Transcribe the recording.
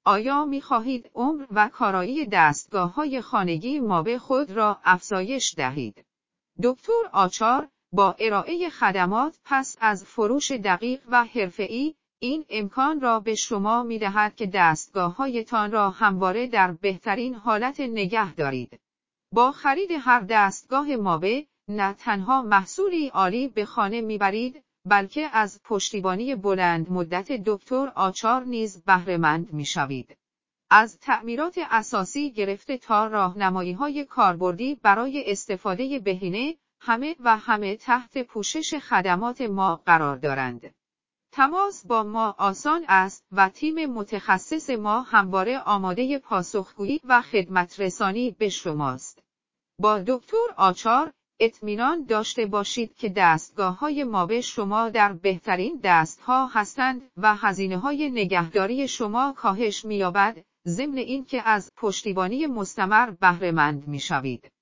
آیا می‌خواهید عمر و کارایی دستگاه‌های خانگی مابه خود را افزایش دهید؟ دکتر آچار با ارائه خدمات پس از فروش دقیق و حرفه‌ای، این امکان را به شما می‌دهد که دستگاه‌هایتان را همواره در بهترین حالت نگه دارید. با خرید هر دستگاه مابه، نه تنها محصولی عالی به خانه می‌برید، بلکه از پشتیبانی بلند مدت دکتر آچار نیز بهره‌مند می‌شوید. از تعمیرات اساسی گرفته تا راهنمایی‌های کاربردی برای استفاده بهینه، همه تحت پوشش خدمات ما قرار دارند. تماس با ما آسان است و تیم متخصص ما همواره آماده پاسخگویی و خدمترسانی به شماست. با دکتر آچار، اطمینان داشته باشید که دستگاه‌های مابه شما در بهترین دست‌ها هستند و هزینه‌های نگهداری شما کاهش می‌یابد، ضمن اینکه از پشتیبانی مستمر بهره‌مند می‌شوید.